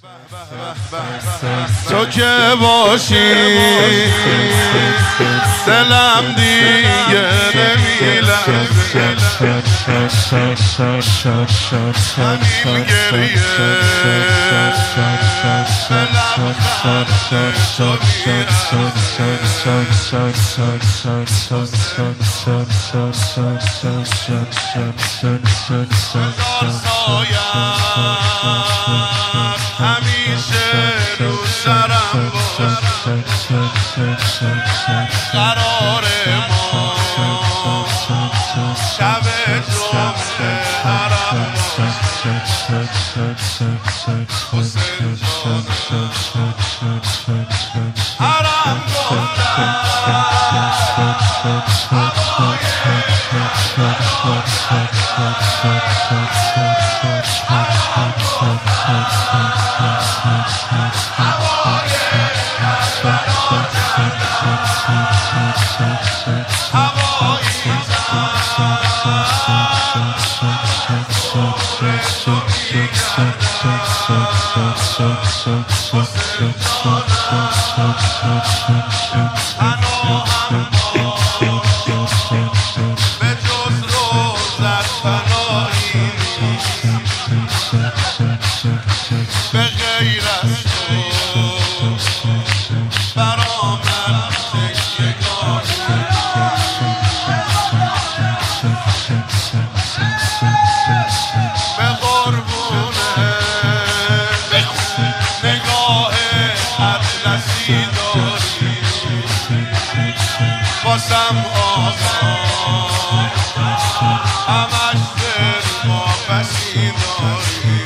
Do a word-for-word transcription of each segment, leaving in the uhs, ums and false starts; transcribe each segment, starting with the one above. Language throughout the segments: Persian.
تو که باشی دلم دیگه نمیلرزه، همین گریه دلم خرده تو همیشه رو سرم باش، قرار ما شب جمعه حرم باش. حسین جان حرم گفتم به جز روزت فنایی به غیر از تو برا من یگانه. به قربونه نگاه اطلسی داری، باسم آزاد همش دل ما بسی داری.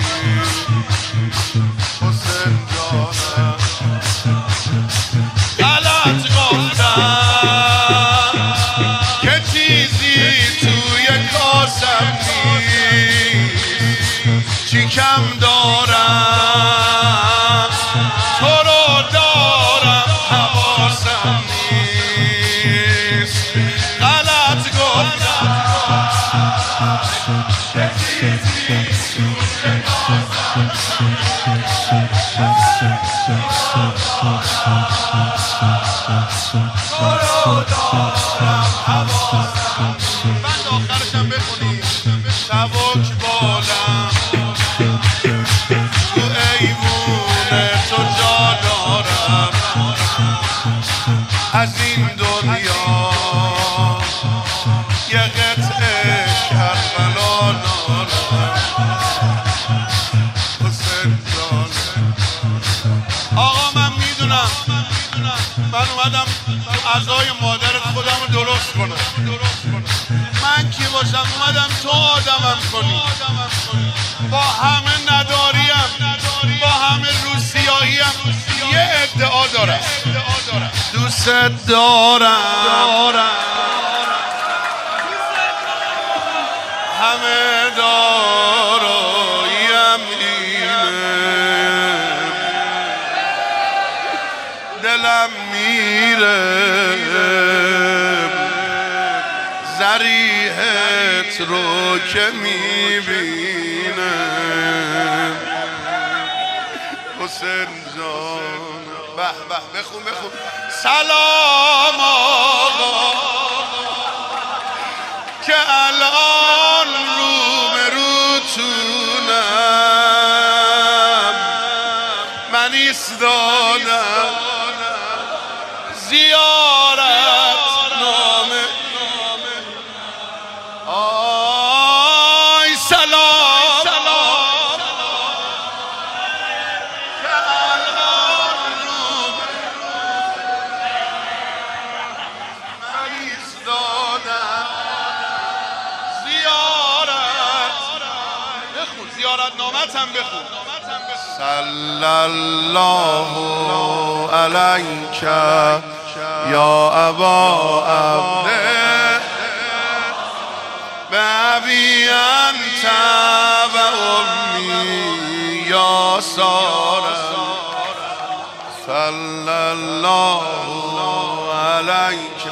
حسین جانم غلط گفتم که چیزی توی کاسم نیست، چی کم دارم تو رو دارم حواسم نیست. غلط گفتم که چیزی توی کاسم بند آخرشم بخونی. سبک بالم تو ایوون تو جا دارم، از این دنیا یه قطعه کربلا دارم. حسین جان آقا من میدونم من اومدم اعضای مادرت خودم رو درست کنم. من کی باشم اومدم تو آدمم کنی، با همه نداریم با همه روسیاییم یه ادعا دارم، دوست دارم همه داراییم اینه، دلم میره ذریحت رو که میبینه. حسین جان به به بخون بخون. سلام آقا که الان روبروتونم، من ایستادم زیارت نامه. آی سلام که الان روبروتونم، من ایستادم زیارت. بخون زیارت نامت هم بخون. صلی الله علیک یا ابا عبده بابی انت و امی یا سارا. صلی الله علیک